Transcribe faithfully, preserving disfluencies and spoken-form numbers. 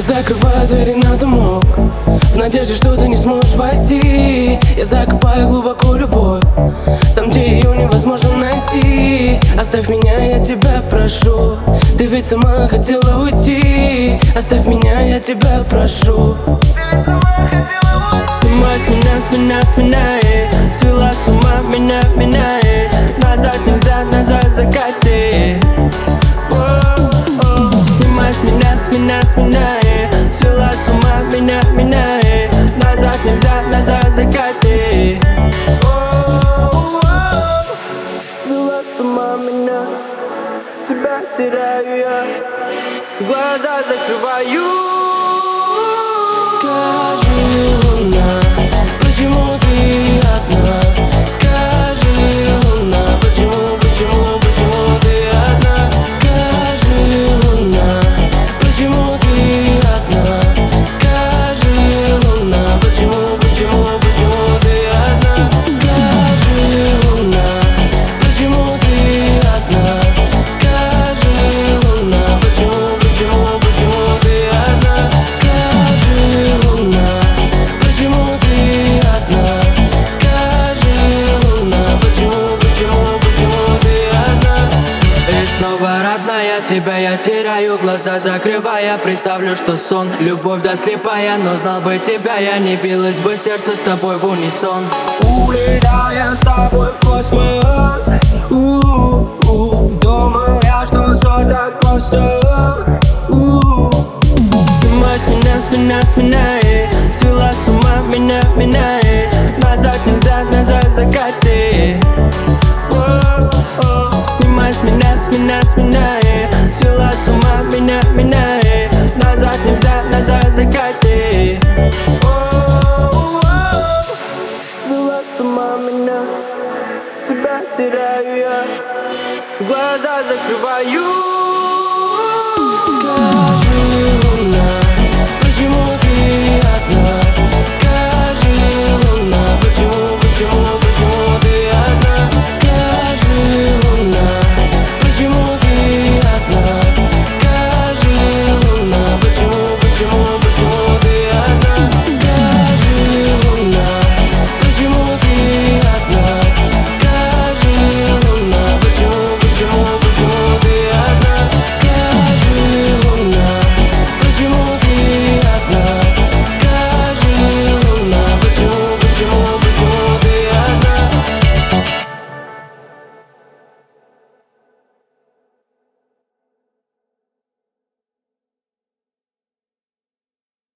закрываю двери на замок, в надежде, что ты не сможешь войти. Я закопаю глубоко любовь, там, где ее невозможно найти. Оставь меня, я тебя прошу, ты ведь сама хотела уйти. Оставь меня, я тебя прошу. Снимай с меня, с меня, с меня, э. Свела с ума меня, меня, э. Назад нельзя, назад закати. Снимай с меня, с меня, с меня, э. Свела с ума меня, меня, э. Назад нельзя, назад закати. Свела с ума меня, тебя теряю я, глаза закрываю. Скажи, луна, почему ты одна? Скажи, луна, почему, почему, почему ты одна? Скажи, луна, почему ты одна? Скажи, луна, почему, почему, почему ты одна? Скажи, луна, почему ты одна? Скажи, луна, почему, почему, почему ты одна? Скажи, луна, почему ты одна? Скажи, луна, почему, почему, почему ты одна? И снова, родная, тебя я теряю, глаза закрывая. Представлю, что сон, любовь да слепая. Но знал бы тебя я, не билось бы сердце с тобой в унисон. Улетая с тобой в космос, у-у-у. Думал я, что все так просто. У-у-у. Снимай с меня, с меня, с меня, э. Свела с ума меня, меня, э. Назад нельзя, назад закати. Снимай с меня, с меня, с меня, э. Свела с ума меня, меня, э. Назад нельзя, назад закати. Свела с ума меня, тебя теряю я, глаза закрываю. Скажи,